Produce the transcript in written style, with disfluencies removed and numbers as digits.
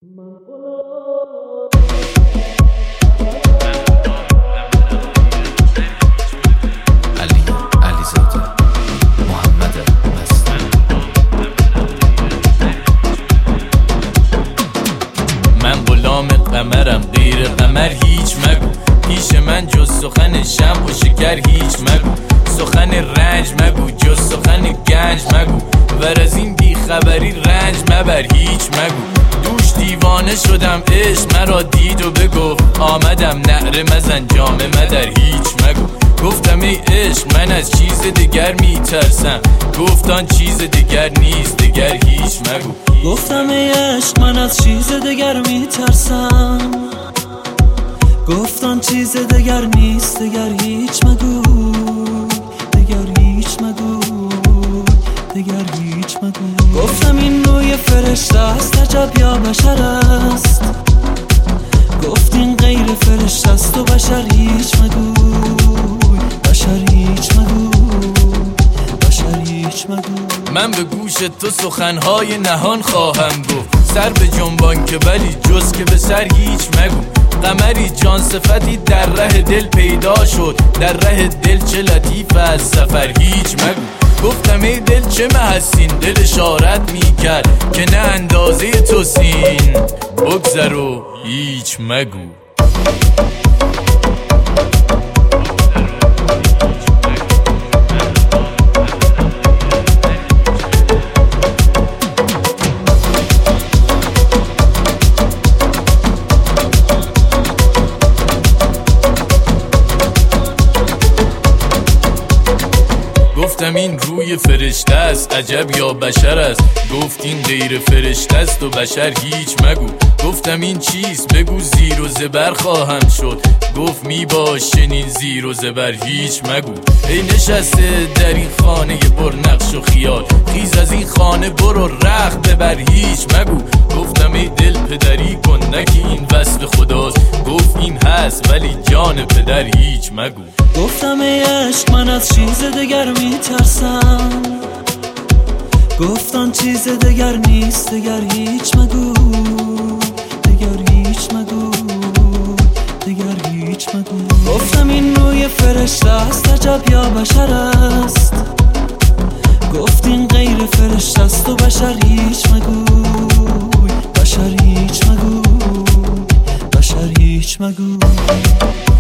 علیزاده محمد مستان. من غلام قمرم، غیر قمر هیچ مگو. پیش من جز سخن شمع و شکر هیچ مگو. سخن رنج مگو جز سخن گنج مگو. ور از این بیخبری رنج مبر هیچ مگو. دوش دیوانه شدم عشق مرا دید و بگفت آمدم نعره مزن جامه مدر هیچ مگو. گفتم ای عشق من از چیز دیگر میترسم. گفتان چیز دیگر نیست دیگر هیچ مگو. گفتم ای عشق من از چیز دیگر میترسم. گفتان چیز دیگر نیست دیگر هیچ مگو. دیگر هیچ مگو. دیگر هیچ مگو. گفتم این نوع فرشته است عجب یا بشر است. گفت این غیر فرشته است و بشر هیچ مگو. بشر هیچ مگو. بشر هیچ مگو. من به گوش تو سخنهای نهان خواهم گفت. سر به جنبان که ولی جز که به سر هیچ مگو. قمری جان صفتی در ره دل پیدا شد. در ره دل چه لطیف از سفر هیچ مگو. گفتم ای دل چه محسین، دل اشارت میکرد که نه اندازه تو سین. بگذر و هیچ مگو. گفتم این روی فرشته است عجب یا بشر است. گفت این غیر فرشته است و بشر هیچ مگو. گفتم این چیست بگو زیر و زبر خواهم شد. گفت می باش چنین زیر و زبر هیچ مگو. ای نشسته در این خانه پر نقش و خیال، خیز از این خانه برو رخت ببر هیچ مگو. گفتم ای دل پدری کن نکی این وصف خداست. گفت این هست ولی جان پدر هیچ مگو. گفتم ای عشق من از چیز دیگر میترسم. گفتان چیز دیگر نیست دیگر هیچ مگو. دیگر هیچ مگو. دیگر هیچ مگو. گفتم این نوع فرشته است عجب یا بشر است. گفت این غیر فرشته است و بشر هیچ مگو. بشر هیچ مگو. بشر هیچ مگو.